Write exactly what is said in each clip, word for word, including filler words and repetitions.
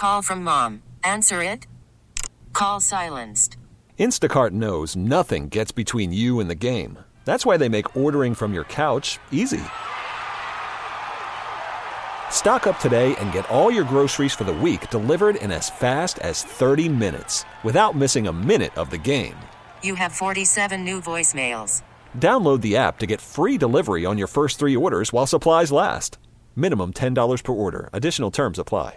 Call from mom. Answer it. Call silenced. Instacart knows nothing gets between you and the game. That's why they make ordering from your couch easy. Stock up today and get all your groceries for the week delivered in as fast as thirty minutes without missing a minute of the game. You have forty-seven new voicemails. Download the app to get free delivery on your first three orders while supplies last. Minimum ten dollars per order. Additional terms apply.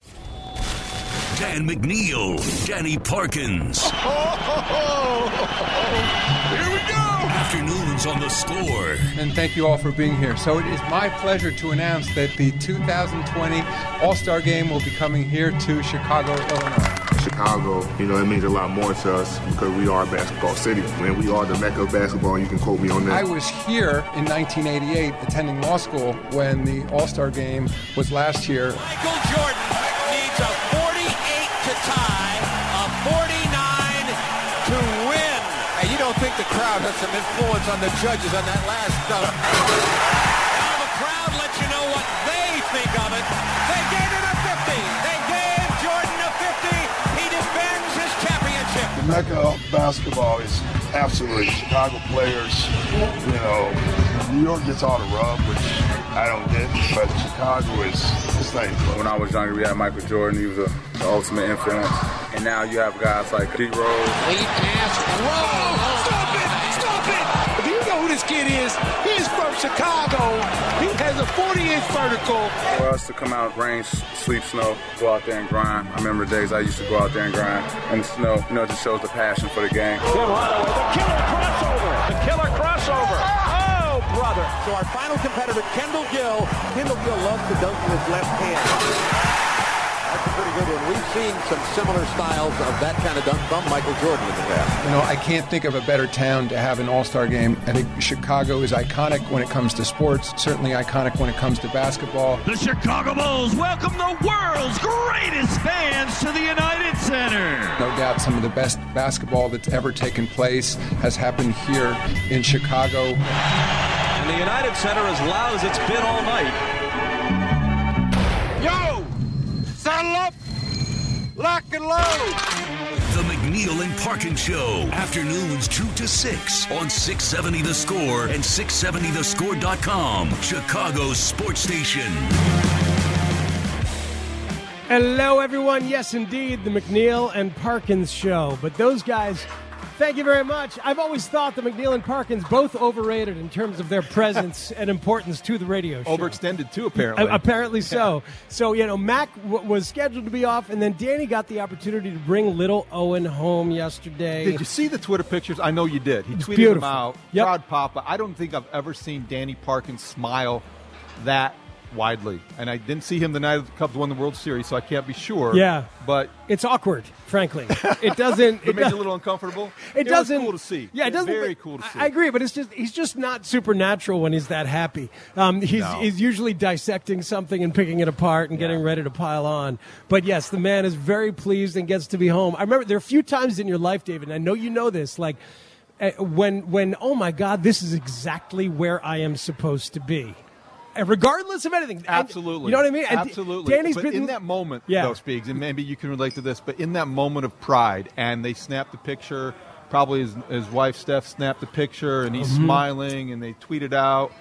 Dan McNeil, Danny Parkins. Oh, oh, oh, oh. Here we go. Afternoons on the Score. And thank you all for being here. So it is my pleasure to announce that the two thousand twenty All-Star Game will be coming here to Chicago, Illinois. Chicago, you know, it means a lot more to us because we are a basketball city. Man, we are the mecca of basketball. You can quote me on that. I was here in nineteen eighty-eight attending law school when the All-Star Game was last year. Michael Jordan needs a forty-eight to tie, a forty-nine to win. Hey, you don't think the crowd has some influence on the judges on that last dunk? Now the crowd lets you know what they think of it. They gave it a fifty. They gave Jordan a fifty. He defends his championship. The mecca of basketball is absolutely Chicago players. You know, New York gets all the rub, which I don't get, but Chicago is this thing. When I was younger, we had Michael Jordan. He was a, the ultimate influence. And now you have guys like D. Rose. Lead pass. Whoa! Stop it! Stop it! Do you know who this kid is? He's from Chicago. He has a forty-eight vertical. For us to come out, rain, sleet, snow, go out there and grind. I remember the days I used to go out there and grind in the snow. You know, it just shows the passion for the game. Tim Hardaway, the killer crossover. The killer crossover. Oh, brother. So our final competitor, Kendall Gill. Kendall Gill loves to dunk with his left hand. That's a pretty good one. We've seen some similar styles of that kind of dunk from Michael Jordan in the past. You know, I can't think of a better town to have an All-Star Game. I think Chicago is iconic when it comes to sports, certainly iconic when it comes to basketball. The Chicago Bulls welcome the world's greatest fans to the United Center. No doubt some of the best basketball that's ever taken place has happened here in Chicago. And the United Center as loud as it's been all night. Yo! Saddle up! Lock and load! The McNeil and Parkins Show. Afternoons two to six on six seventy The Score and six seventy the score dot com. Chicago's sports station. Hello, everyone. Yes, indeed, the McNeil and Parkins Show. But those guys, thank you very much. I've always thought the McNeil and Parkins both overrated in terms of their presence and importance to the radio show. Overextended, too, apparently. Uh, apparently so. So, you know, Mac w- was scheduled to be off, and then Danny got the opportunity to bring little Owen home yesterday. Did you see the Twitter pictures? I know you did. He tweeted beautiful. them out. Yep. Proud Papa. I don't think I've ever seen Danny Parkins smile that widely. And I didn't see him the night the Cubs won the World Series, so I can't be sure. Yeah. But it's awkward, frankly. It doesn't. it, it made does, you a little uncomfortable? It, it doesn't. was cool to see. Yeah, it it's doesn't. Very cool to see. I, I agree, but it's just he's just not supernatural when he's that happy. Um, he's No. he's usually dissecting something and picking it apart and Yeah. getting ready to pile on. But yes, the man is very pleased and gets to be home. I remember there are a few times in your life, David, and I know you know this, like uh, when when oh my God, this is exactly where I am supposed to be. And regardless of anything. Absolutely. And, you know what I mean? And Absolutely. Danny's but been in that moment, yeah. though, Speaks, and maybe you can relate to this, but in that moment of pride, and they snapped the picture, probably his, his wife, Steph, snapped the picture, and he's Mm-hmm. smiling, and they tweeted out.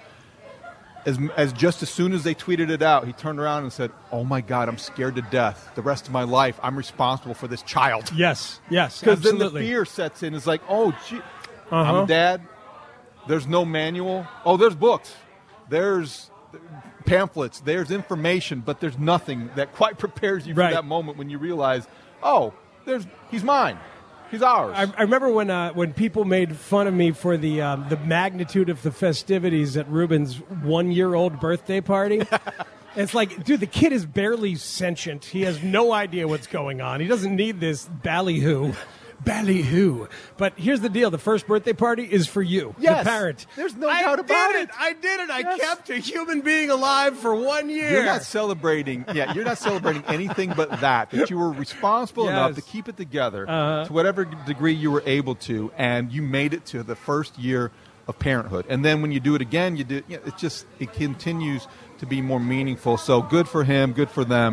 As, as just as soon as they tweeted it out, he turned around and said, "Oh my God, I'm scared to death. The rest of my life, I'm responsible for this child." Yes, yes, Because then absolutely. the fear sets in. It's like, oh, gee, Uh-huh. I'm a dad. There's no manual. Oh, there's books. There's pamphlets. There's information, but there's nothing that quite prepares you for Right. that moment when you realize, oh, there's he's mine. He's ours. I, I remember when uh, when people made fun of me for the um, the magnitude of the festivities at Ruben's one-year-old birthday party. It's like, dude, the kid is barely sentient. He has no idea what's going on. He doesn't need this ballyhoo. Ballyhoo. But here's the deal. The first birthday party is for you, Yes. the parent. There's no I doubt about did it. I did it. I Yes. kept a human being alive for one year. You're not celebrating. Yeah, you're not celebrating anything but that. That you were responsible Yes. enough to keep it together Uh-huh. to whatever degree you were able to, and you made it to the first year of parenthood. And then when you do it again, you do. You know, it just it continues to be more meaningful. So good for him. Good for them.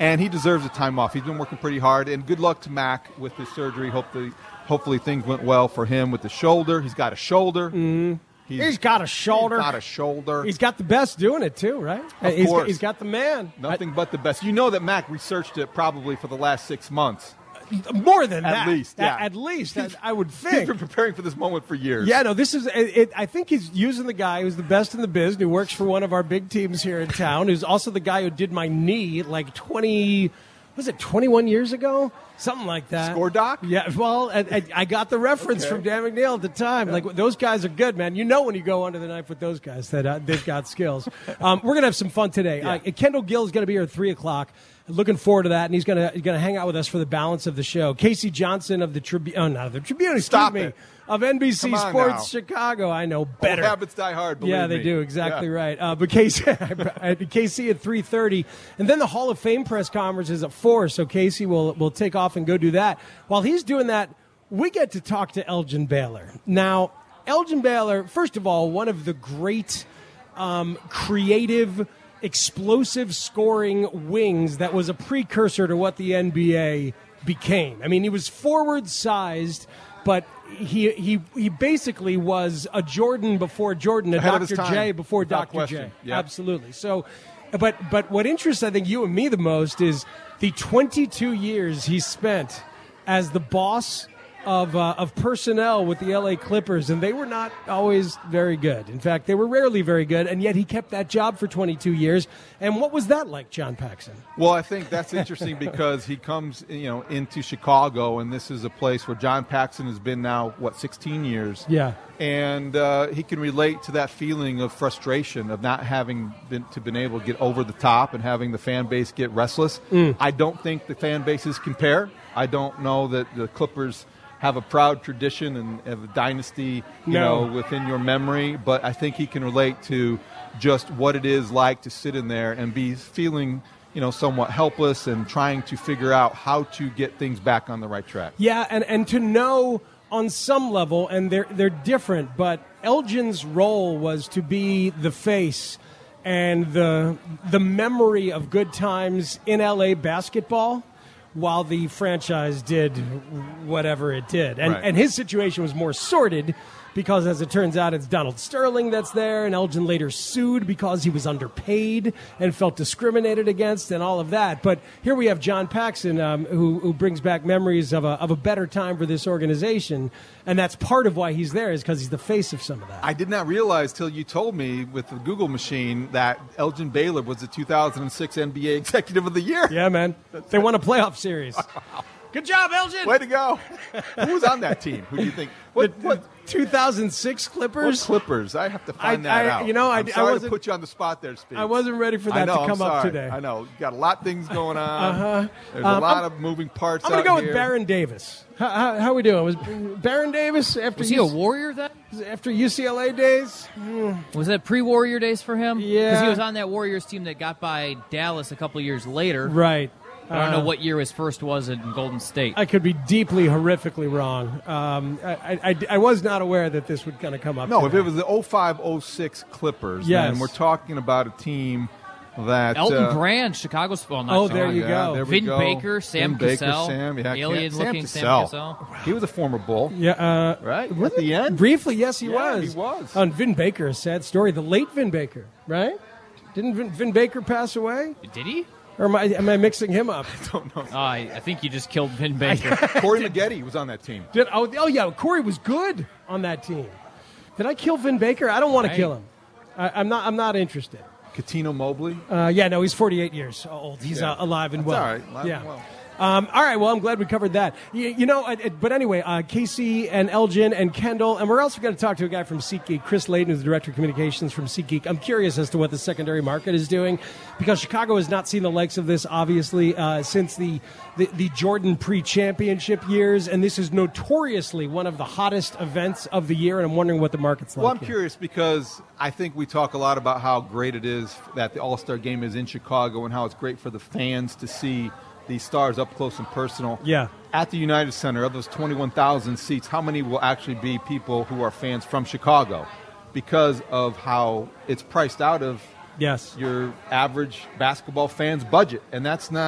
And he deserves a time off. He's been working pretty hard. And good luck to Mac with his surgery. Hopefully, hopefully things went well for him with the shoulder. He's got a shoulder. Mm-hmm. He's, he's got a shoulder. He's got a shoulder. He's got the best doing it, too, right? Of he's, course. Got, he's got the man. Nothing I, but the best. You know that Mac researched it probably for the last six months. More than at that. Least, yeah. At, at least, I, I would think. He's been preparing for this moment for years. Yeah, no, this is, it, it, I think he's using the guy who's the best in the biz, who works for one of our big teams here in town, who's also the guy who did my knee like twenty, was it twenty-one years ago? Something like that. Score doc? Yeah, well, I, I, I got the reference okay. from Dan McNeil at the time. Yeah. Like, those guys are good, man. You know when you go under the knife with those guys that uh, they've got skills. Um, we're going to have some fun today. Yeah. Uh, Kendall Gill is going to be here at three o'clock. Looking forward to that, and he's going to going to hang out with us for the balance of the show. Casey Johnson of the Tribune, oh, not of the Tribune, excuse Stop me, it. of N B C Come Sports now. Chicago. I know better. Old habits die hard, believe Yeah, they me. do, exactly yeah. right. Uh, but Casey, Casey at three thirty, and then the Hall of Fame press conference is at four, so Casey will, will take off and go do that. While he's doing that, we get to talk to Elgin Baylor. Now, Elgin Baylor, first of all, one of the great um, creative explosive scoring wings that was a precursor to what the N B A became. I mean, he was forward-sized, but he he he basically was a Jordan before Jordan, a Ahead Doctor J before Doctor J. Yep. Absolutely. So, but but what interests, I think, you and me the most is the twenty-two years he spent as the boss of uh, of personnel with the L A Clippers, and they were not always very good. In fact, they were rarely very good, and yet he kept that job for twenty-two years. And what was that like, John Paxson? Well, I think that's interesting because he comes, you know, into Chicago, and this is a place where John Paxson has been now, what, sixteen years? Yeah. And uh, he can relate to that feeling of frustration of not having been to been able to get over the top and having the fan base get restless. Mm. I don't think the fan bases compare. I don't know that the Clippers have a proud tradition and have a dynasty, you no. know, within your memory. But I think he can relate to just what it is like to sit in there and be feeling, you know, somewhat helpless and trying to figure out how to get things back on the right track. Yeah, and, and to know on some level, and they're they're different, but Elgin's role was to be the face and the the memory of good times in L A basketball, while the franchise did whatever it did. And right. and his situation was more sordid because, as it turns out, it's Donald Sterling that's there, and Elgin later sued because he was underpaid and felt discriminated against and all of that. But here we have John Paxson, um, who, who brings back memories of a, of a better time for this organization, and that's part of why he's there, is because he's the face of some of that. I did not realize till you told me with the Google machine that Elgin Baylor was the two thousand six N B A Executive of the Year. Yeah, man. They won a playoff series. Good job, Elgin. Way to go. Who was on that team? Who do you think? What, the, what two thousand six Clippers? What Clippers? I have to find I, that I, out. You know, I, I'm I sorry wasn't, to put you on the spot there, Steve. I wasn't ready for that I know, to come I'm up sorry. today. I know. You got a lot of things going on. Uh-huh. There's um, a lot I'm, of moving parts I'm going to out go here. with Baron Davis. How, how, how we doing? Was Baron Davis after Was he U- a Warrior then? After U C L A days? Mm. Was that pre-Warrior days for him? Yeah. Because he was on that Warriors team that got by Dallas a couple years later. Right. I don't uh, know what year his first was in Golden State. I could be deeply, horrifically wrong. Um, I, I, I was not aware that this would kind of come up. No, today. if it was the oh five oh six Clippers, yes. then we're talking about a team that... Elton uh, Brand, Chicago's... Well, not oh, there you yeah, go. there we Vin go. Baker, Sam Vin Baker, Cassell. Sam, yeah, Alien-looking Sam Cassell. Cassell. He was a former Bull. Yeah, uh, right? At the end? Briefly, yes, he Yeah, was. he was. On Vin Baker, a sad story. The late Vin Baker, right? Didn't Vin, Vin Baker pass away? Did he? Or am I, am I mixing him up? I don't know. Uh, I, I think you just killed Vin Baker. Corey Maggette was on that team. Did, oh, oh, yeah, Corey was good on that team. Did I kill Vin Baker? I don't want Right. to kill him. I, I'm not. I'm not interested. Katino Mobley. Uh, yeah, no, he's forty-eight years old. He's Yeah. uh, alive and That's well. all right. Alive yeah. and well. Um, all right. Well, I'm glad we covered that. You, you know, I, I, but anyway, uh, Casey and Elgin and Kendall, and we're also going to talk to a guy from SeatGeek, Chris Layton, who's the director of communications from SeatGeek. I'm curious as to what the secondary market is doing, because Chicago has not seen the likes of this, obviously, uh, since the, the the Jordan pre-championship years, and this is notoriously one of the hottest events of the year. And I'm wondering what the market's like. Well, I'm here. curious because I think we talk a lot about how great it is that the All-Star Game is in Chicago and how it's great for the fans to see these stars up close and personal. Yeah. At the United Center, of those twenty-one thousand seats, how many will actually be people who are fans from Chicago? Because of how it's priced out of Yes. your average basketball fan's budget. And that's not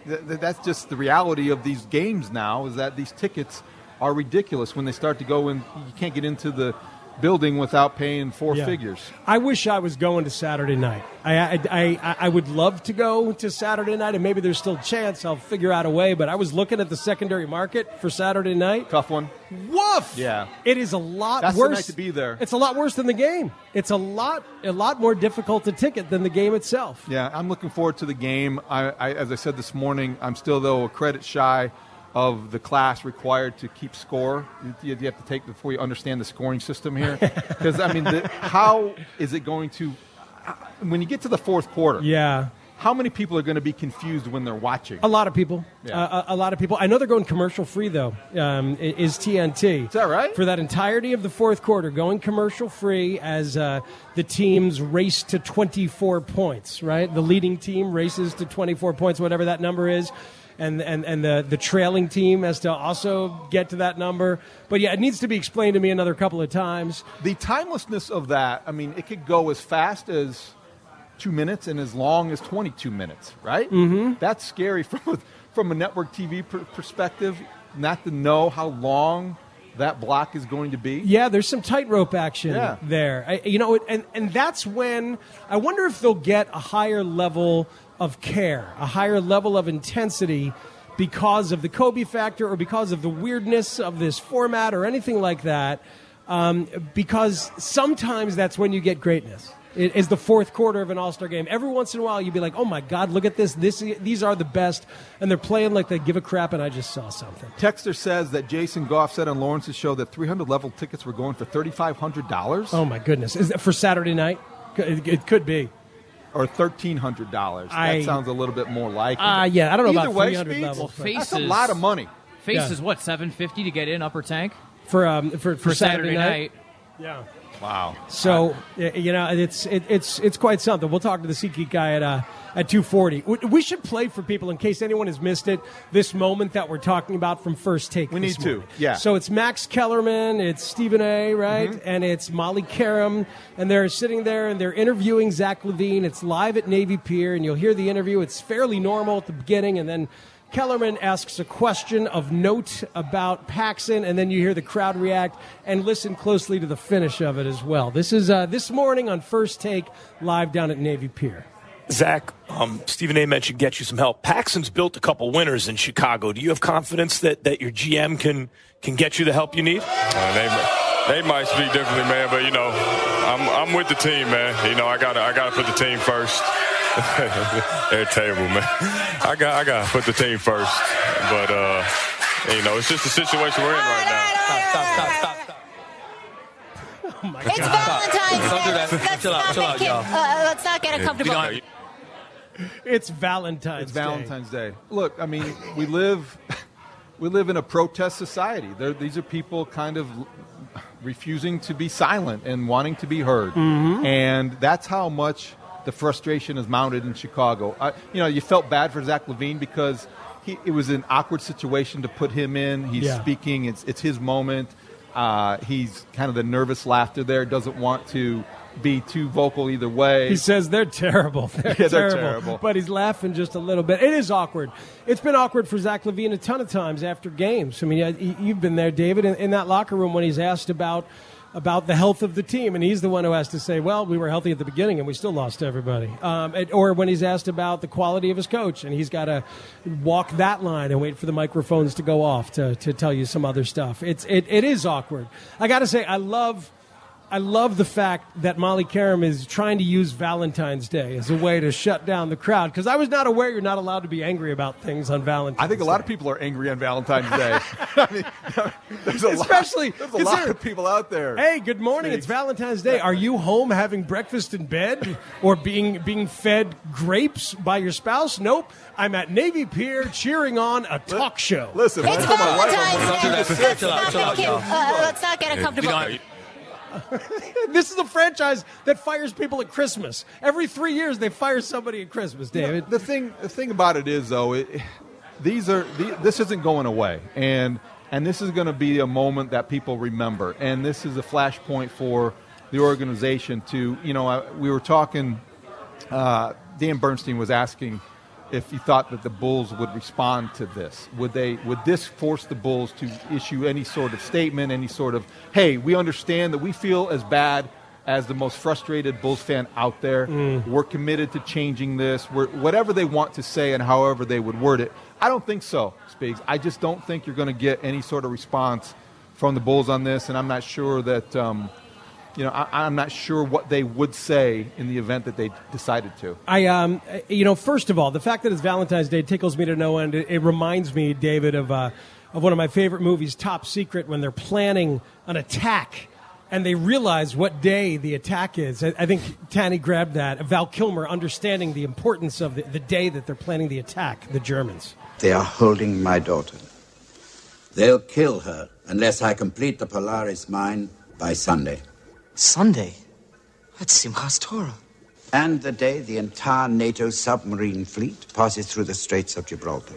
th- th- that's just the reality of these games now, is that these tickets are ridiculous when they start to go in. You can't get into the building without paying four Yeah. figures. I wish I was going to Saturday night. I, I, I, I would love to go to Saturday night, and maybe there's still a chance I'll figure out a way, but I was looking at the secondary market for Saturday night. Tough one. Woof! Yeah. It is a lot That's the worse. night to be there. It's a lot worse than the game. It's a lot a lot more difficult to ticket than the game itself. Yeah, I'm looking forward to the game. I, I, as I said this morning, I'm still, though, a credit shy of the class required to keep score. You, you have to take before you understand the scoring system here. Because, I mean, the, how is it going to – when you get to the fourth quarter, Yeah. how many people are going to be confused when they're watching? A lot of people. Yeah. Uh, a, a lot of people. I know they're going commercial free, though, um, i- is T N T. Is that right? For that entirety of the fourth quarter, going commercial free as uh, the teams race to twenty-four points, right? The leading team races to twenty-four points, whatever that number is. And, and, and the, the trailing team has to also get to that number. But, yeah, it needs to be explained to me another couple of times. The timelessness of that, I mean, it could go as fast as two minutes and as long as twenty-two minutes, right? Mm-hmm. That's scary from a, from a network T V per- perspective, not to know how long that block is going to be. Yeah, there's some tightrope action Yeah. there. I, you know, and, and that's when I wonder if they'll get a higher level of care, a higher level of intensity because of the Kobe factor or because of the weirdness of this format or anything like that. Um, because sometimes that's when you get greatness. It is the fourth quarter of an All-Star game. Every once in a while, you'd be like, oh, my God, look at this. This. These are the best. And they're playing like they give a crap, and I just saw something. Texter says that Jason Goff said on Lawrence's show that three hundred level tickets were going for thirty-five hundred dollars. Oh, my goodness. Is that for Saturday night? It, it could be. Or thirteen hundred dollars. I- That sounds a little bit more like it. Ah, yeah, I don't know Either about way, three hundred Speeds, levels, but- That's a lot of money. Faces Yeah. what, seven fifty to get in upper tank For, um, for, for, for Saturday, night. Yeah. Wow. So y- you know, it's it, it's it's quite something. We'll talk to the SeatGeek guy at uh, at two forty. We, we should play for people in case anyone has missed it. This moment that we're talking about from First Take. We this need to, morning. yeah. So it's Max Kellerman, it's Stephen A. Right, Mm-hmm. and it's Molly Karam, and they're sitting there and they're interviewing Zach LaVine. It's live at Navy Pier, and you'll hear the interview. It's fairly normal at the beginning, and then Kellerman asks a question of note about Paxson, and then you hear the crowd react and listen closely to the finish of it as well. This is uh, this morning on First Take, live down at Navy Pier. Zach, um, Stephen A. mentioned get you some help. Paxson's built a couple winners in Chicago. Do you have confidence that, that your G M can can get you the help you need? Uh, they, they might speak differently, man, but, you know, I'm I'm with the team, man. You know, I got I gotta put the team first. They're terrible, man. I got I got to put the team first. But, uh, you know, it's just the situation we're in right now. Stop, stop, stop, stop, stop. Oh, my It's God. Valentine's Don't do Day. that. Let's Chill out, not chill make out, it, y'all. uh, let's not get uncomfortable. It's Valentine's It's Day. Valentine's Day. Look, I mean, we live we live in a protest society. There, these are people kind of refusing to be silent and wanting to be heard, Mhm. and that's how much the frustration is mounted in Chicago. I, you know, you felt bad for Zach LaVine because he, it was an awkward situation to put him in. He's Yeah. speaking. It's it's his moment. Uh, he's kind of the nervous laughter there. Doesn't want to be too vocal either way. He says they're terrible. They're, Yeah, they're terrible. terrible. But he's laughing just a little bit. It is awkward. It's been awkward for Zach LaVine a ton of times after games. I mean, uh, y- you've been there, David, in, in that locker room when he's asked about about the health of the team, and he's the one who has to say, well, we were healthy at the beginning and we still lost everybody. Um, and, or when he's asked about the quality of his coach, and he's got to walk that line and wait for the microphones to go off to, to tell you some other stuff. It's it, it is awkward. I got to say, I love I love the fact that Molly Karam is trying to use Valentine's Day as a way to shut down the crowd, because I was not aware you're not allowed to be angry about things on Valentine's I think a lot of people are angry on Valentine's Day. I mean, there's a Especially, lot, there's a lot consider- of people out there. Hey, good morning. It's Valentine's Day. Are you home having breakfast in bed or being being fed grapes by your spouse? Nope. I'm at Navy Pier cheering on a talk show. Listen, It's Valentine's Day. Let's Chill out, not chill out, make it, y'all. uh, let's not get uncomfortable. This is a franchise that fires people at Christmas. Every three years, they fire somebody at Christmas, You know, David. the thing, the thing about it is, though, it, these are the, this isn't going away, and and this is going to be a moment that people remember, and this is a flashpoint for the organization to, you know, I, we were talking. Uh, Dan Bernstein was asking if you thought that the Bulls would respond to this. Would they? Would this force the Bulls to issue any sort of statement, any sort of, hey, we understand that we feel as bad as the most frustrated Bulls fan out there. Mm. We're committed to changing this. We're, whatever they want to say and however they would word it. I don't think so, Spigs. I just don't think you're going to get any sort of response from the Bulls on this, and I'm not sure that, um, you know, I, I'm not sure what they would say in the event that they decided to. I, um, you know, first of all, the fact that it's Valentine's Day tickles me to no end. It, it reminds me, David, of uh, of one of my favorite movies, Top Secret, when they're planning an attack. And they realize what day the attack is. I, I think Tanny grabbed that. Val Kilmer understanding the importance of the, the day that they're planning the attack, the Germans. They are holding my daughter. They'll kill her unless I complete the Polaris mine by Sunday. Sunday? That's Simchas Torah. And the day the entire NATO submarine fleet passes through the Straits of Gibraltar.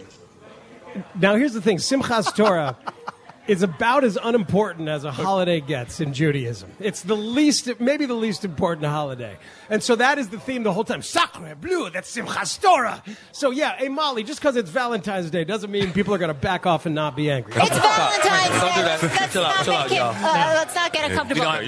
Now, here's the thing. Simchas Torah is about as unimportant as a holiday gets in Judaism. It's the least, maybe the least important holiday. And so that is the theme the whole time. Sacre bleu, that's Simchas Torah. So yeah, hey Molly, just because it's Valentine's Day doesn't mean people are going to back off and not be angry. It's Valentine's Day. Let's, let's, not make it, uh, let's not get uncomfortable.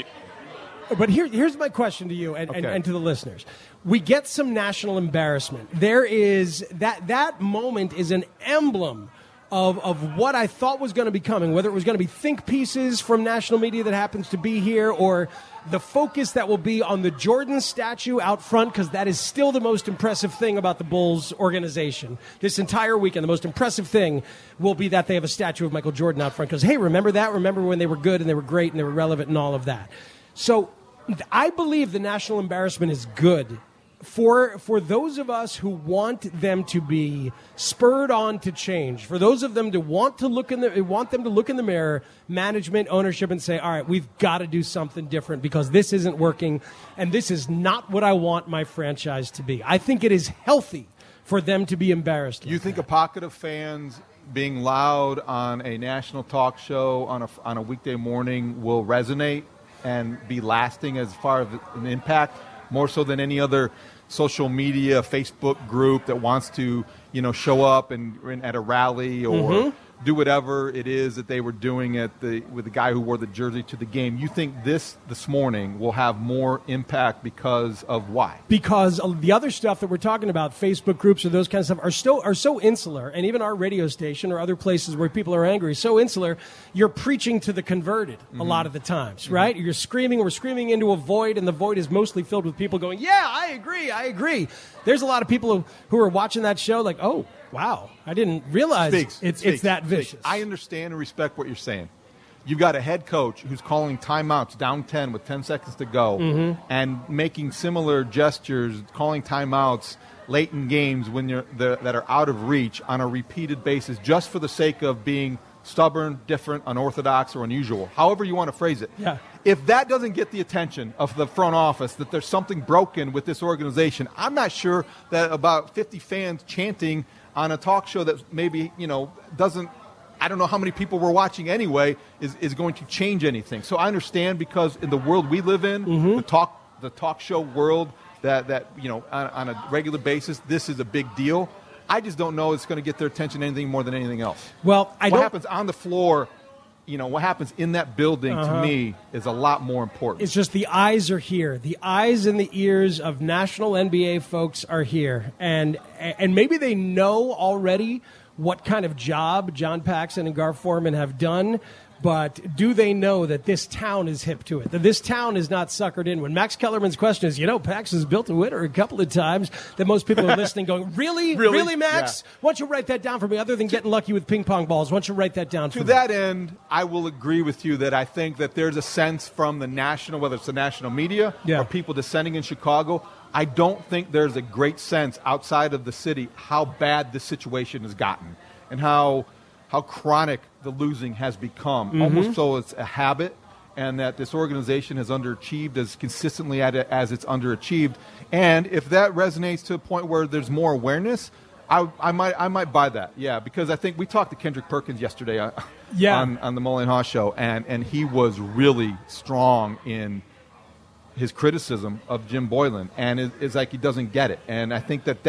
But here, here's my question to you and, Okay. and, and to the listeners. We get some national embarrassment. There is, that, that moment is an emblem Of, of what I thought was going to be coming, whether it was going to be think pieces from national media that happens to be here or the focus that will be on the Jordan statue out front, because that is still the most impressive thing about the Bulls organization. This entire weekend, the most impressive thing will be that they have a statue of Michael Jordan out front because, hey, remember that? Remember when they were good and they were great and they were relevant and all of that. So I believe the national embarrassment is good. For for those of us who want them to be spurred on to change, for those of them to want to look in the want them to look in the mirror, management, ownership, and say, all right, we've got to do something different because this isn't working, and this is not what I want my franchise to be. I think it is healthy for them to be embarrassed. You think a pocket of fans being loud on a national talk show on a on a weekday morning will resonate and be lasting as far as an impact, more so than any other social media, Facebook group that wants to, you know, show up and, and at a rally or Mm-hmm. do whatever it is that they were doing at the with the guy who wore the jersey to the game. You think this this morning will have more impact because of why? Because the other stuff that we're talking about, Facebook groups or those kinds of stuff, are still are so insular, and even our radio station or other places where people are angry, so insular, you're preaching to the converted Mm-hmm. a lot of the times, right? You're screaming, we're screaming into a void, and the void is mostly filled with people going, yeah, I agree, I agree. There's a lot of people who, who are watching that show like, oh, wow, I didn't realize Speaks, it's speaks, it's that speaks. vicious. I understand and respect what you're saying. You've got a head coach who's calling timeouts down ten with ten seconds to go Mhm. and making similar gestures, calling timeouts late in games when you're the, that are out of reach on a repeated basis just for the sake of being stubborn, different, unorthodox, or unusual, however you want to phrase it. Yeah. If that doesn't get the attention of the front office, that there's something broken with this organization, I'm not sure that about fifty fans chanting on a talk show that maybe, you know, doesn't, I don't know how many people were watching anyway, is, is going to change anything. So I understand, because in the world we live in, Mm-hmm. the talk the talk show world, that, that you know, on, on a regular basis, this is a big deal. I just don't know it's going to get their attention anything more than anything else. Well, I what don't- happens on the floor, you know, what happens in that building, Uh-huh. to me, is a lot more important. It's just the eyes are here. The eyes and the ears of national N B A folks are here. And and maybe they know already what kind of job John Paxson and Gar Forman have done, but do they know that this town is hip to it, that this town is not suckered in? When Max Kellerman's question is, you know, Paxson's built a winner a couple of times, that most people are listening going, really? Really? Really, Max? Yeah. Why don't you write that down for me, other than getting lucky with ping pong balls? Why don't you write that down for To me? that end, I will agree with you that I think that there's a sense from the national, whether it's the national media Yeah. or people descending in Chicago, I don't think there's a great sense outside of the city how bad this situation has gotten and how how chronic the losing has become, Mhm. almost so it's a habit, and that this organization has underachieved as consistently at it as it's underachieved. And if that resonates to a point where there's more awareness, I, I might I might buy that, yeah, because I think we talked to Kendrick Perkins yesterday on, Yeah. on, on the Mullen Haas show, and, and he was really strong in his criticism of Jim Boylan, and it, it's like he doesn't get it. And I think that that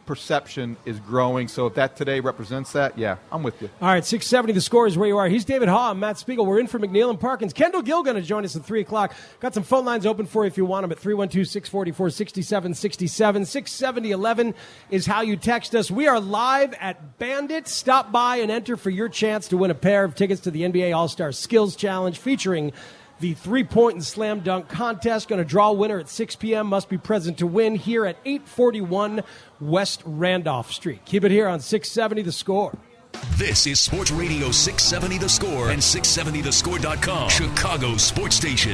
perception is growing. So if that today represents that, yeah, I'm with you. All right, six seventy, the score is where you are. He's David Haugh. I'm Matt Spiegel. We're in for McNeil and Parkins. Kendall Gill going to join us at three o'clock. Got some phone lines open for you if you want them at three one two, six four four, six seven six seven. six seventy eleven is how you text us. We are live at Bandit. Stop by and enter for your chance to win a pair of tickets to the N B A All-Star Skills Challenge featuring the three-point and slam dunk contest. Going to draw a winner at six p.m. Must be present to win here at eight forty-one West Randolph Street. Keep it here on six seventy The Score. This is Sports Radio six seventy The Score and six seventy the score dot com, Chicago's sports station.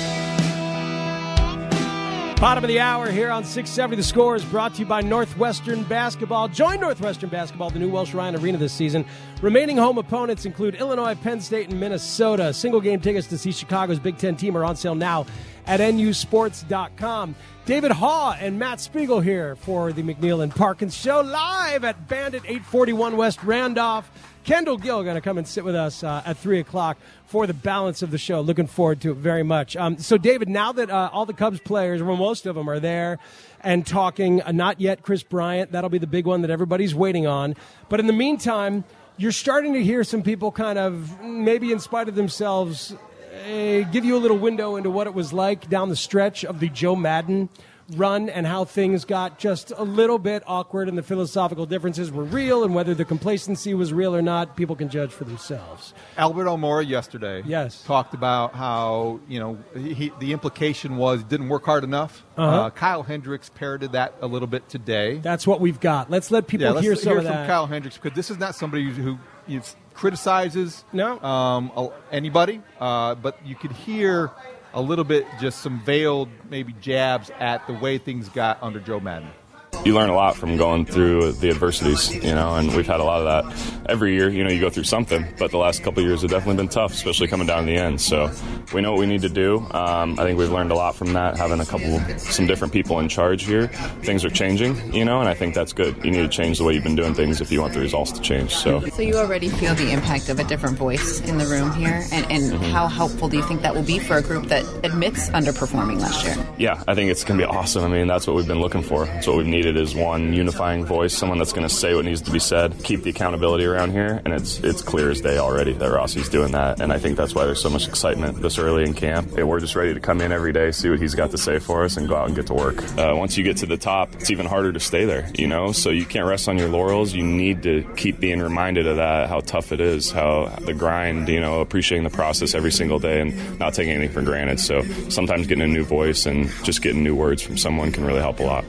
Bottom of the hour here on six seventy The Score is brought to you by Northwestern Basketball. Join Northwestern Basketball, the new Welsh Ryan Arena this season. Remaining home opponents include Illinois, Penn State, and Minnesota. Single-game tickets to see Chicago's Big Ten team are on sale now at N U sports dot com. David Haugh and Matt Spiegel here for the McNeil and Parkins Show, live at Bandit, eight forty-one West Randolph. Kendall Gill going to come and sit with us uh, at three o'clock for the balance of the show. Looking forward to it very much. Um, so, David, now that uh, all the Cubs players, well, most of them are there and talking, uh, not yet Chris Bryant. That'll be the big one that everybody's waiting on. But in the meantime, you're starting to hear some people kind of, maybe in spite of themselves, uh, give you a little window into what it was like down the stretch of the Joe Madden run and how things got just a little bit awkward and the philosophical differences were real, and whether the complacency was real or not, people can judge for themselves. Albert Almora yesterday yes. talked about how, you know, he, the implication was he didn't work hard enough. Uh-huh. Uh, Kyle Hendricks parroted that a little bit today. That's what we've got. Let's let people yeah, let's hear some hear of from that. Kyle Hendricks, because this is not somebody who, who criticizes no. um, anybody, uh, but you could hear a little bit, just some veiled maybe jabs at the way things got under Joe Madden. You learn a lot from going through the adversities, you know, and we've had a lot of that every year. You know, you go through something, but the last couple of years have definitely been tough, especially coming down to the end. So we know what we need to do. Um, I think we've learned a lot from that, having a couple, some different people in charge here. Things are changing, you know, and I think that's good. You need to change the way you've been doing things if you want the results to change. So, so you already feel the impact of a different voice in the room here, and, and mm-hmm. how helpful do you think that will be for a group that admits underperforming last year? Yeah, I think it's going to be awesome. I mean, that's what we've been looking for. That's what we've needed is one unifying voice, someone that's going to say what needs to be said, keep the accountability around here, and it's it's clear as day already that Rossi's doing that, and I think that's why there's so much excitement this early in camp. And we're just ready to come in every day, see what he's got to say for us, and go out and get to work. Uh, once you get to the top, it's even harder to stay there, you know, so you can't rest on your laurels. You need to keep being reminded of that, how tough it is, how the grind, you know, appreciating the process every single day and not taking anything for granted. So sometimes getting a new voice and just getting new words from someone can really help a lot.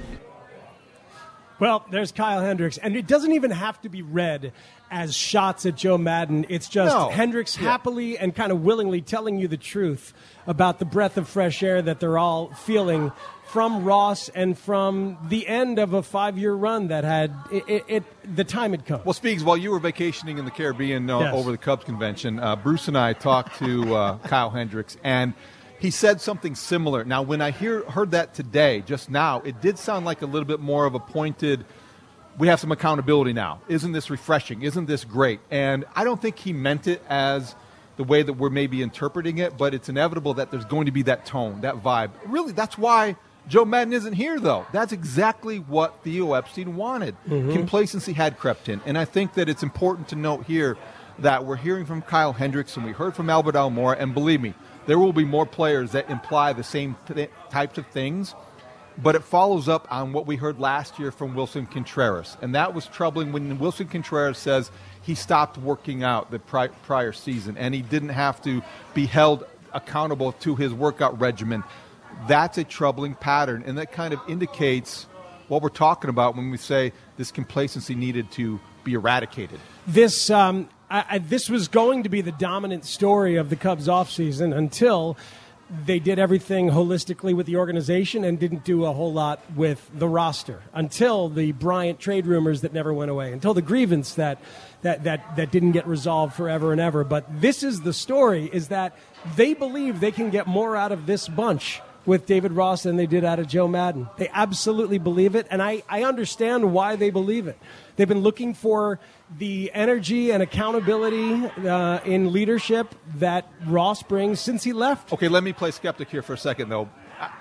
Well, there's Kyle Hendricks, and it doesn't even have to be read as shots at Joe Madden. It's just no. Hendricks yeah. happily and kind of willingly telling you the truth about the breath of fresh air that they're all feeling from Ross and from the end of a five-year run that had it, it, it the time had come. Well, Speaks, while you were vacationing in the Caribbean uh, yes. over the Cubs convention, uh, Bruce and I talked to uh, Kyle Hendricks, and he said something similar. Now, when I hear heard that today, just now, it did sound like a little bit more of a pointed, we have some accountability now. Isn't this refreshing? Isn't this great? And I don't think he meant it as the way that we're maybe interpreting it, but it's inevitable that there's going to be that tone, that vibe. Really, that's why Joe Madden isn't here, though. That's exactly what Theo Epstein wanted. Mm-hmm. Complacency had crept in. And I think that it's important to note here that we're hearing from Kyle Hendricks and we heard from Albert Almora, and believe me, there will be more players that imply the same th- types of things, but it follows up on what we heard last year from Wilson Contreras. And that was troubling when Wilson Contreras says he stopped working out the pri- prior season and he didn't have to be held accountable to his workout regimen. That's a troubling pattern, and that kind of indicates what we're talking about when we say this complacency needed to be eradicated. This um, I, I, this was going to be the dominant story of the Cubs offseason until they did everything holistically with the organization and didn't do a whole lot with the roster, until the Bryant trade rumors that never went away, until the grievance that that that, that didn't get resolved forever and ever. But this is the story, is that they believe they can get more out of this bunch with David Ross than they did out of Joe Madden. They absolutely believe it, and I, I understand why they believe it. They've been looking for the energy and accountability uh, in leadership that Ross brings since he left. Okay, let me play skeptic here for a second, though. I,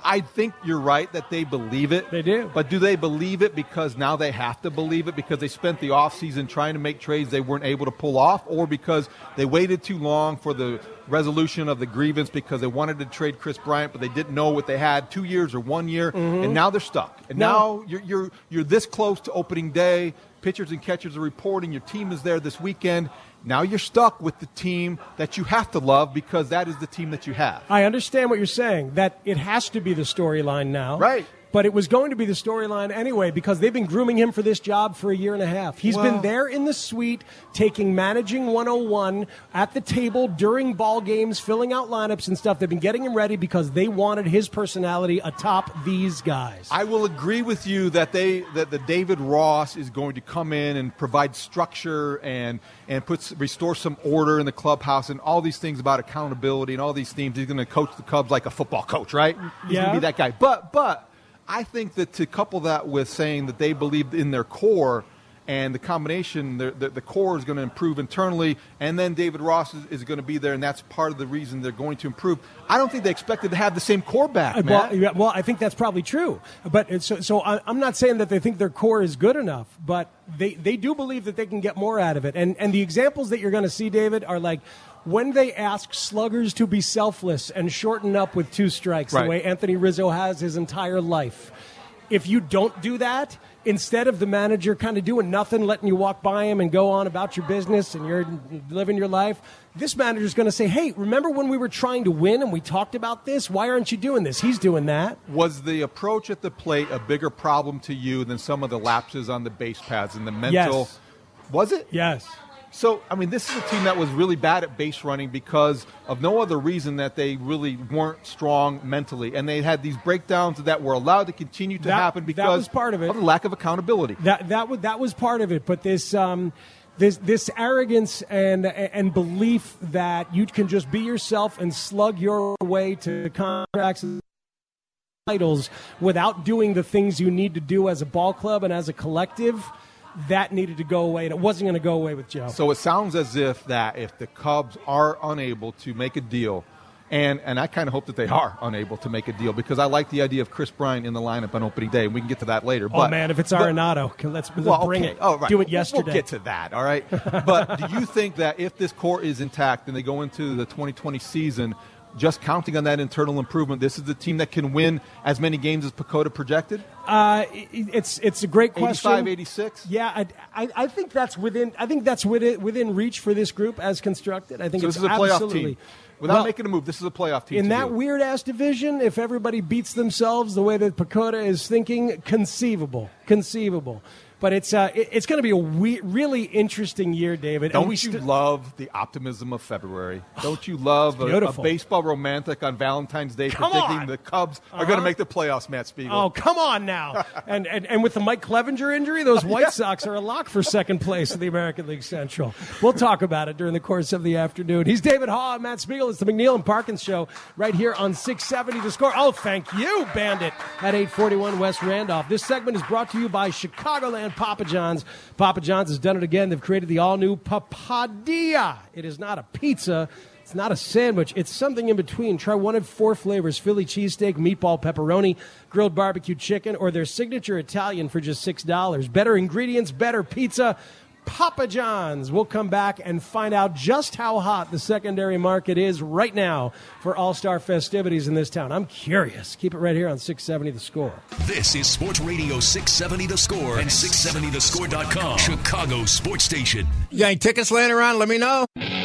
I think you're right that they believe it. They do. But do they believe it because now they have to believe it because they spent the offseason trying to make trades they weren't able to pull off, or because they waited too long for the resolution of the grievance because they wanted to trade Chris Bryant, but they didn't know what they had, two years or one year, Mhm. and now they're stuck. And No. now you're, you're, you're this close to opening day. Pitchers and catchers are reporting. Your team is there this weekend. Now you're stuck with the team that you have to love because that is the team that you have. I understand what you're saying, that it has to be the storyline now. Right. But it was going to be the storyline anyway because they've been grooming him for this job for a year and a half. He's Well- been there in the suite, taking managing one oh one at the table during ball games, filling out lineups and stuff. They've been getting him ready because they wanted his personality atop these guys. I will agree with you that they that the David Ross is going to come in and provide structure and and put restore some order in the clubhouse and all these things about accountability and all these themes. He's going to coach the Cubs like a football coach, right? He's Yeah. going to be that guy. But but I think that to couple that with saying that they believe in their core and the combination, the, the, the core is going to improve internally, and then David Ross is, is going to be there, and that's part of the reason they're going to improve. I don't think they expected to have the same core back, Uh, man. Well, yeah, well, I think that's probably true. But it's, so, so I, I'm not saying that they think their core is good enough, but they, they do believe that they can get more out of it. And and the examples that you're going to see, David, are like when they ask sluggers to be selfless and shorten up with two strikes, Right. the way Anthony Rizzo has his entire life. If you don't do that, instead of the manager kind of doing nothing, letting you walk by him and go on about your business and you're living your life, this manager's going to say, hey, remember when we were trying to win and we talked about this? Why aren't you doing this? He's doing that. Was the approach at the plate a bigger problem to you than some of the lapses on the base paths and the mental? Yes. Was it? Yes. So, I mean, this is a team that was really bad at base running because of no other reason that they really weren't strong mentally. And they had these breakdowns that were allowed to continue to That- happen that because was part of it. the lack of accountability. That that was that was part of it, but this um, this this arrogance and and belief that you can just be yourself and slug your way to contracts and titles without doing the things you need to do as a ball club and as a collective, that needed to go away, and it wasn't going to go away with Joe. So it sounds as if that if the Cubs are unable to make a deal, and, and I kind of hope that they are unable to make a deal because I like the idea of Chris Bryant in the lineup on opening day, and we can get to that later. Oh, But, man, if it's but- Arenado, can- let's, let's Well, bring okay. it. Oh, right. Do it We'll- yesterday. We'll get to that, all right? But do you think that if this core is intact and they go into the twenty twenty season just counting on that internal improvement, this is the team that can win as many games as Pacoda projected? Uh, it- it's it's a great question. eighty-five, eighty-six? Yeah, I, I, I think that's within. I think that's within within reach for this group as constructed. I think So it's this is a playoff absolutely, team. Without Well, making a move, this is a playoff team. in to that do. weird ass division. If everybody beats themselves the way that Pacoda is thinking, conceivable, conceivable. But it's uh, it, it's going to be a we- really interesting year, David. Don't and we you st- love the optimism of February? Don't you love a, a beautiful. baseball romantic on Valentine's Day Come predicting on. the Cubs are Uh-huh. going to make the playoffs, Matt Spiegel? Oh, come on now. and, and and with the Mike Clevenger injury, those White Sox are a lock for second place in the American League Central. We'll talk about it during the course of the afternoon. He's David Haw, I'm Matt Spiegel. It's the McNeil and Parkins Show right here on six seventy The Score. Oh, thank you, Bandit, at eight forty-one West Randolph. This segment is brought to you by Chicagoland Papa John's. Papa John's has done it again. They've created the all-new Papadilla. It is not a pizza. It's not a sandwich. It's something in between. Try one of four flavors: Philly cheesesteak, meatball, pepperoni, grilled barbecue chicken, or their signature Italian for just six dollars. Better ingredients, better pizza. Papa John's. We'll come back and find out just how hot the secondary market is right now for All-Star festivities in this town. I'm curious. Keep it right here on six seventy The Score. This is Sports Radio six seventy The Score and six seventy the score dot com, Chicago sports station. You got any tickets laying around? Let me know.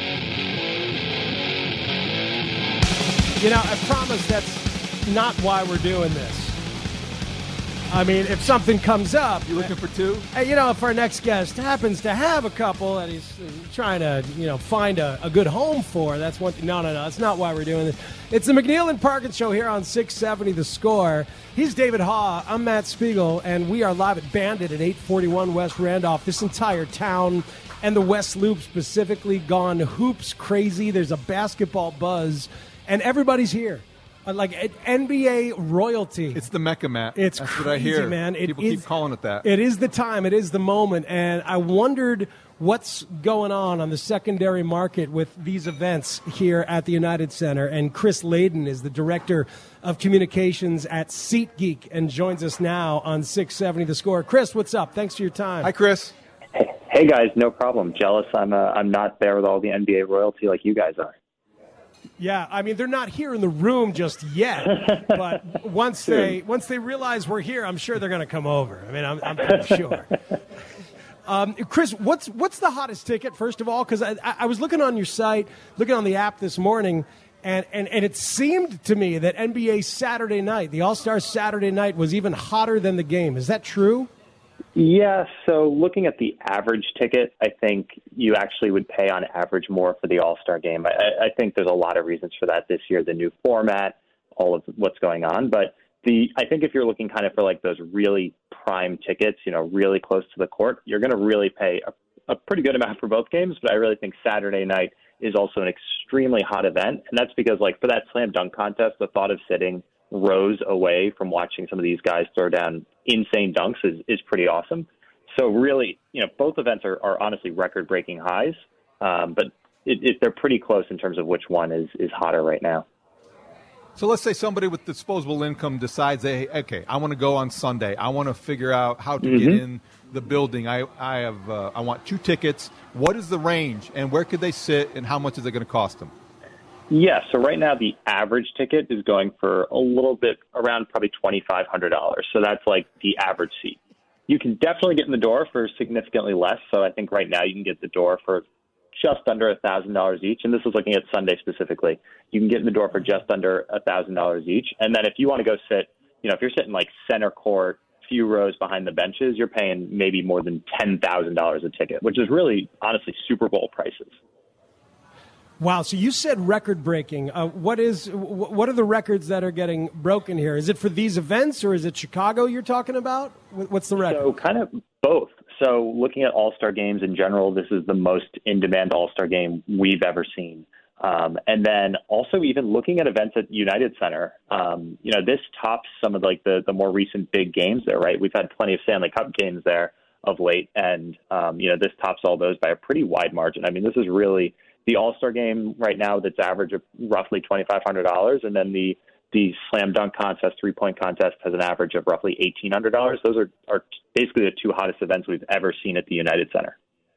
You know, I promise that's not why we're doing this. I mean, if something comes up... You looking for two? Hey, you know, if our next guest happens to have a couple that he's uh, trying to, you know, find a, a good home for, that's one thing. No, no, no, that's not why we're doing this. It's the McNeil and Parkins Show here on six seventy The Score. He's David Haw. I'm Matt Spiegel, and we are live at Bandit at eight forty-one West Randolph. This entire town and the West Loop specifically gone hoops crazy. There's a basketball buzz, and everybody's here. uh, like uh, N B A royalty. It's the Mecca, Matt. It's That's crazy, what I hear. man. It People is, keep calling it that. It is the time. It is the moment. And I wondered what's going on on the secondary market with these events here at the United Center. And Chris Layden is the director of communications at SeatGeek and joins us now on six seventy The Score. Chris, what's up? Thanks for your time. Hi, Chris. Hey, hey guys, no problem. Jealous I'm uh, I'm not there with all the N B A royalty like you guys are. Yeah, I mean, they're not here in the room just yet, but once they once they realize we're here, I'm sure they're going to come over. I mean, I'm, I'm pretty sure. Um, Chris, what's what's the hottest ticket, first of all? Because I, I was looking on your site, looking on the app this morning, and, and, and it seemed to me that N B A Saturday night, the All-Star Saturday night, was even hotter than the game. Is that true? Yeah, so looking at the average ticket, I think you actually would pay on average more for the All-Star game. I, I think there's a lot of reasons for that this year, the new format, all of what's going on. But the I think if you're looking kind of for like those really prime tickets, you know, really close to the court, you're going to really pay a, a pretty good amount for both games. But I really think Saturday night is also an extremely hot event. And that's because, like, for that slam dunk contest, the thought of sitting rows away from watching some of these guys throw down insane dunks is, is pretty awesome. So really, you know, both events are, are honestly record-breaking highs, um, but it, it, they're pretty close in terms of which one is, is hotter right now. So let's say somebody with disposable income decides, hey, okay, I want to go on Sunday. I want to figure out how to mm-hmm. get in the building. I, I have uh, I want two tickets. What is the range, and where could they sit, and how much is it going to cost them? Yeah, so right now the average ticket is going for a little bit around probably twenty-five hundred dollars. So that's like the average seat. You can definitely get in the door for significantly less. So I think right now you can get the door for just under one thousand dollars each. And this is looking at Sunday specifically. You can get in the door for just under one thousand dollars each. And then if you want to go sit, you know, if you're sitting like center court, few rows behind the benches, you're paying maybe more than ten thousand dollars a ticket, which is really, honestly, Super Bowl prices. Wow. So you said record-breaking. Uh, what is what are the records that are getting broken here? Is it for these events, or is it Chicago you're talking about? What's the record? So kind of both. So looking at All-Star games in general, this is the most in-demand All-Star game we've ever seen. Um, and then also even looking at events at United Center, um, you know, this tops some of like the, the more recent big games there, right? We've had plenty of Stanley Cup games there of late, and, um, you know, this tops all those by a pretty wide margin. I mean, this is really the All-Star game right now that's average of roughly twenty-five hundred dollars, and then the the slam dunk contest, three-point contest has an average of roughly eighteen hundred dollars. Those are, are basically the two hottest events we've ever seen at the United Center.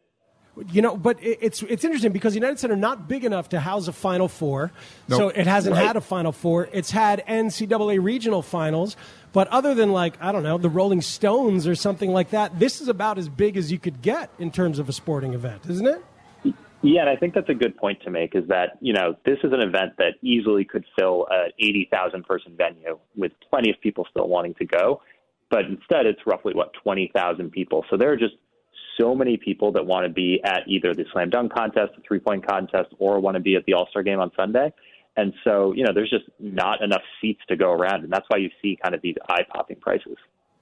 You know, but it's it's interesting because United Center not big enough to house a Final Four, nope. so it hasn't right. had a Final Four. It's had N C double A regional finals, but other than like, I don't know, the Rolling Stones or something like that, this is about as big as you could get in terms of a sporting event, isn't it? Yeah, and I think that's a good point to make, is that, you know, this is an event that easily could fill an eighty thousand person venue with plenty of people still wanting to go. But instead, it's roughly, what, twenty thousand people. So there are just so many people that want to be at either the slam dunk contest, the three-point contest, or want to be at the All-Star game on Sunday. And so, you know, there's just not enough seats to go around. And that's why you see kind of these eye-popping prices.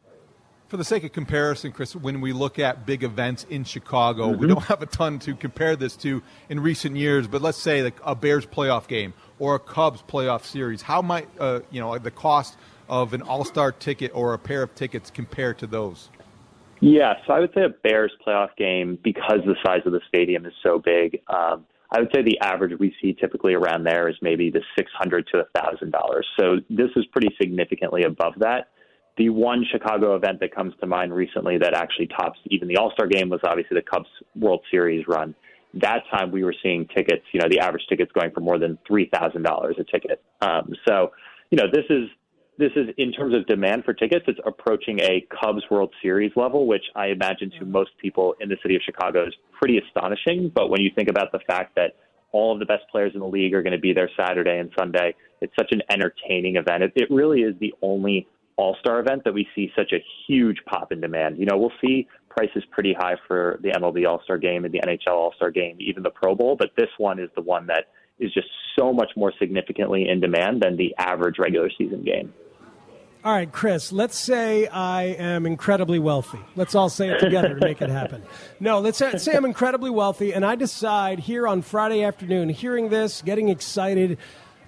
For the sake of comparison, Chris, when we look at big events in Chicago, mm-hmm. we don't have a ton to compare this to in recent years, but let's say like a Bears playoff game or a Cubs playoff series. How might uh, you know the cost of an All-Star ticket or a pair of tickets compare to those? Yeah, so I would say a Bears playoff game, because the size of the stadium is so big, um, I would say the average we see typically around there is maybe the six hundred dollars to one thousand dollars. So this is pretty significantly above that. The one Chicago event that comes to mind recently that actually tops even the All-Star game was obviously the Cubs World Series run. That time we were seeing tickets, you know, the average tickets going for more than three thousand dollars a ticket. Um, so, you know, this is, this is in terms of demand for tickets, it's approaching a Cubs World Series level, which I imagine to most people in the city of Chicago is pretty astonishing. But when you think about the fact that all of the best players in the league are going to be there Saturday and Sunday, it's such an entertaining event. It, it really is the only All-Star event that we see such a huge pop in demand. You know, we'll see prices pretty high for the M L B All-Star game and the N H L All-Star game, even the Pro Bowl, but this one is the one that is just so much more significantly in demand than the average regular season game. All right, Chris, let's say I am incredibly wealthy. Let's all say it together to make it happen. No, let's say I'm incredibly wealthy, and I decide here on Friday afternoon, hearing this, getting excited,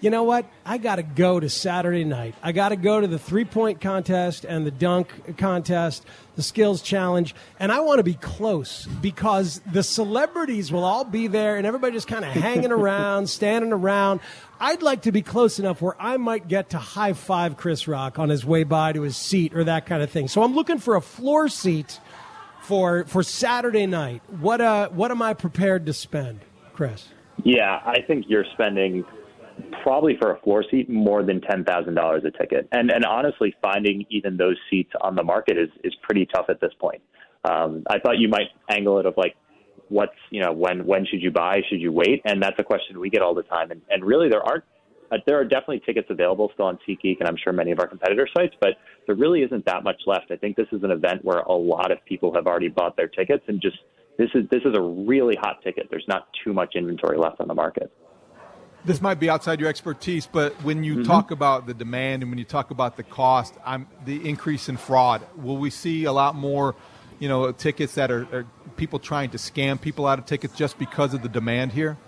you know what? I got to go to Saturday night. I got to go to the three-point contest and the dunk contest, the skills challenge, and I want to be close because the celebrities will all be there and everybody just kind of hanging around, standing around. I'd like to be close enough where I might get to high-five Chris Rock on his way by to his seat or that kind of thing. So I'm looking for a floor seat for for Saturday night. What uh what am I prepared to spend, Chris? Yeah, I think you're spending probably for a floor seat more than ten thousand dollars a ticket. And and honestly, finding even those seats on the market is, is pretty tough at this point. Um, I thought you might angle it of like, what's, you know, when when should you buy? Should you wait? And that's a question we get all the time. And, and really, there aren't uh, there are definitely tickets available still on SeatGeek and I'm sure many of our competitor sites, but there really isn't that much left. I think this is an event where a lot of people have already bought their tickets, and just this is this is a really hot ticket. There's not too much inventory left on the market. This might be outside your expertise, but when you Mm-hmm. talk about the demand and when you talk about the cost, I'm, the increase in fraud, will we see a lot more, you know, tickets that are, are people trying to scam people out of tickets just because of the demand here?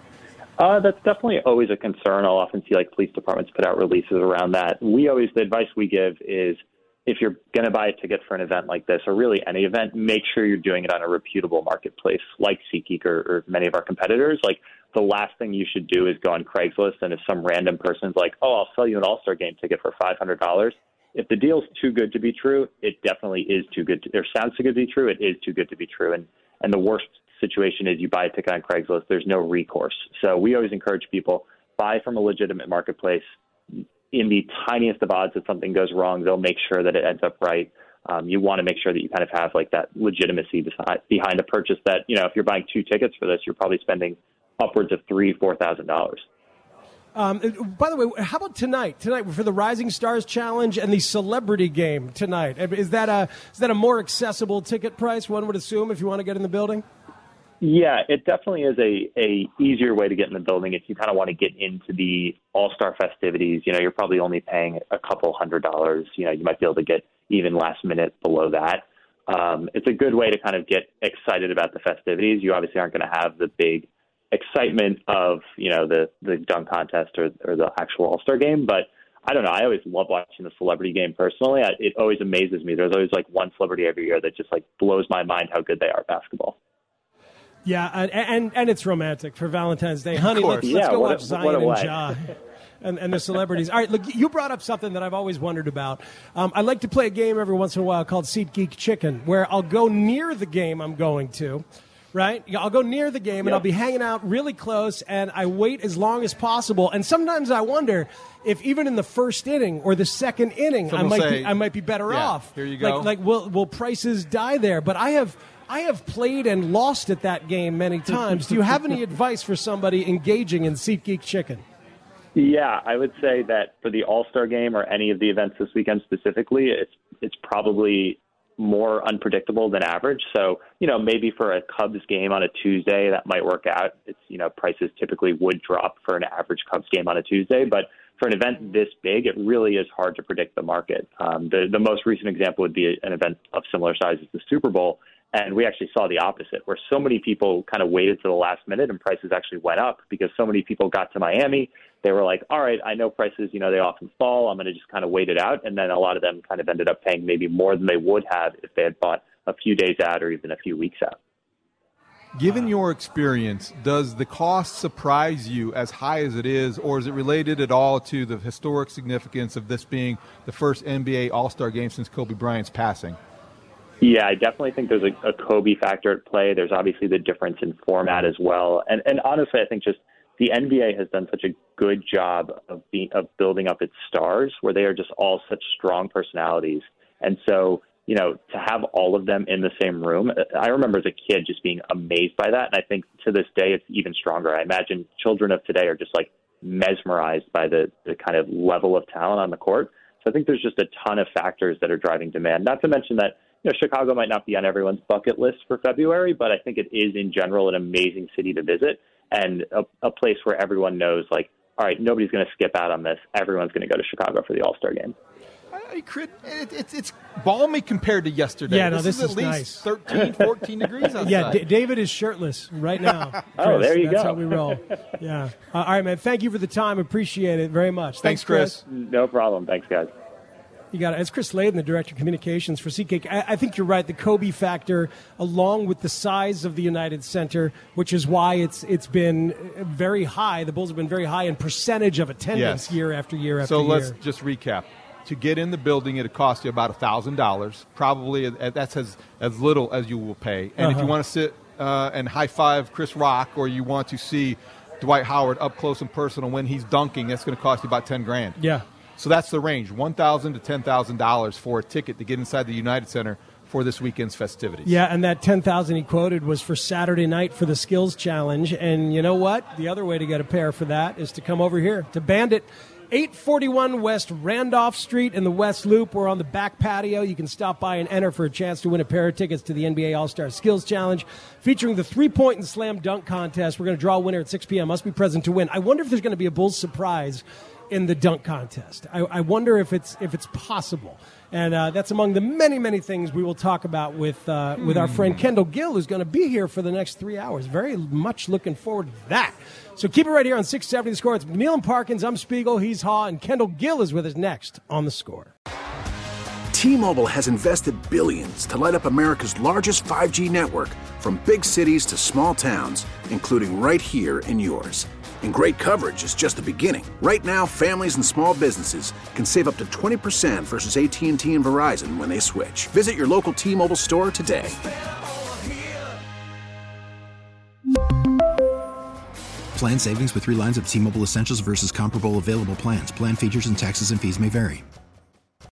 Uh, that's definitely always a concern. I'll often see like police departments put out releases around that. We always, the advice we give is if you're going to buy a ticket for an event like this, or really any event, make sure you're doing it on a reputable marketplace like SeatGeek or, or many of our competitors. Like, the last thing you should do is go on Craigslist, and if some random person's like, oh, I'll sell you an All-Star game ticket for five hundred dollars, if the deal's too good to be true, it definitely is too good to, or sounds too good to be true, it is too good to be true. And, and the worst situation is you buy a ticket on Craigslist, there's no recourse. So we always encourage people, buy from a legitimate marketplace. In the tiniest of odds that something goes wrong, they'll make sure that it ends up right. Um, you want to make sure that you kind of have like that legitimacy behind a purchase that, you know, if you're buying two tickets for this, you're probably spending upwards of three, four thousand dollars. Um, by the way, how about tonight? Tonight for the Rising Stars Challenge and the Celebrity Game tonight. Is that a is that a more accessible ticket price? One would assume if you want to get in the building. Yeah, it definitely is a, a easier way to get in the building if you kind of want to get into the All-Star festivities. You know, you're probably only paying a couple hundred dollars. You know, you might be able to get even last minute below that. Um, it's a good way to kind of get excited about the festivities. You obviously aren't going to have the big excitement of, you know, the, the dunk contest or, or the actual All-Star game. But I don't know. I always love watching the Celebrity Game personally. I, it always amazes me. There's always like one celebrity every year that just like blows my mind how good they are at basketball. Yeah, and, and and it's romantic for Valentine's Day. Honey, let's, let's yeah, go what watch a, Zion what a and way. Ja and, and the celebrities. All right, look, you brought up something that I've always wondered about. Um, I like to play a game every once in a while called SeatGeek Chicken, where I'll go near the game I'm going to, right? I'll go near the game, and Yep. I'll be hanging out really close, and I wait as long as possible. And sometimes I wonder if even in the first inning or the second inning, Some I will might say, be, I might be better yeah, off. here you go. Like, like will, will prices die there? But I have... I have played and lost at that game many times. Do you have any advice for somebody engaging in SeatGeek Chicken? Yeah, I would say that for the All-Star game or any of the events this weekend specifically, it's it's probably more unpredictable than average. So, you know, maybe for a Cubs game on a Tuesday, that might work out. It's, you know, prices typically would drop for an average Cubs game on a Tuesday. But for an event this big, it really is hard to predict the market. Um, the, the most recent example would be an event of similar size as the Super Bowl. And we actually saw the opposite, where so many people kind of waited to the last minute and prices actually went up because so many people got to Miami. They were like, all right, I know prices, you know, they often fall. I'm going to just kind of wait it out. And then a lot of them kind of ended up paying maybe more than they would have if they had bought a few days out or even a few weeks out. Given your experience, does the cost surprise you as high as it is, or is it related at all to the historic significance of this being the first N B A All-Star game since Kobe Bryant's passing? Yeah, I definitely think there's a, a Kobe factor at play. There's obviously the difference in format as well. And and honestly, I think just the N B A has done such a good job of being, of building up its stars where they are just all such strong personalities. And so, you know, to have all of them in the same room, I remember as a kid just being amazed by that. And I think to this day, it's even stronger. I imagine children of today are just like mesmerized by the, the kind of level of talent on the court. So I think there's just a ton of factors that are driving demand, not to mention that, you know, Chicago might not be on everyone's bucket list for February, but I think it is in general an amazing city to visit and a, a place where everyone knows, like, all right, nobody's going to skip out on this. Everyone's going to go to Chicago for the All-Star game. Hey, Crit, it, it, it's balmy compared to yesterday. Yeah, no, this, this is, is at nice. least thirteen, fourteen degrees outside. Yeah, D- David is shirtless right now. Chris. Oh, there you That's go. how we roll. Yeah. Uh, all right, man. Thank you for the time. Appreciate it very much. Thanks, Chris. No problem. Thanks, guys. You got it. It's Chris Layden, the Director of Communications for SeatGeek. I, I think you're right. The Kobe factor, along with the size of the United Center, which is why it's it's been very high. The Bulls have been very high in percentage of attendance Yes. year after year after So year. let's just recap. To get in the building, it'll cost you about one thousand dollars. Probably uh, that's as, as little as you will pay. And if Uh-huh. you want to sit uh, and high-five Chris Rock, or you want to see Dwight Howard up close and personal when he's dunking, that's going to cost you about ten grand. Yeah. So that's the range, one thousand dollars to ten thousand dollars for a ticket to get inside the United Center for this weekend's festivities. Yeah, and that ten thousand he quoted was for Saturday night for the Skills Challenge. And you know what? The other way to get a pair for that is to come over here to Bandit. eight forty-one West Randolph Street in the West Loop. We're on the back patio. You can stop by and enter for a chance to win a pair of tickets to the N B A All-Star Skills Challenge featuring the three-point and slam dunk contest. We're going to draw a winner at six p.m. Must be present to win. I wonder if there's going to be a Bulls surprise in the dunk contest. I, I wonder if it's if it's possible. And uh, that's among the many, many things we will talk about with uh, with our friend Kendall Gill, who's going to be here for the next three hours. Very much looking forward to that. So keep it right here on six seventy The Score. It's Neil and Parkins. I'm Spiegel. He's Haw. And Kendall Gill is with us next on The Score. T-Mobile has invested billions to light up America's largest five G network, from big cities to small towns, including right here in yours. And great coverage is just the beginning. Right now, families and small businesses can save up to twenty percent versus A T and T and Verizon when they switch. Visit your local T-Mobile store today. Plan savings with three lines of T-Mobile Essentials versus comparable available plans. Plan features and taxes and fees may vary.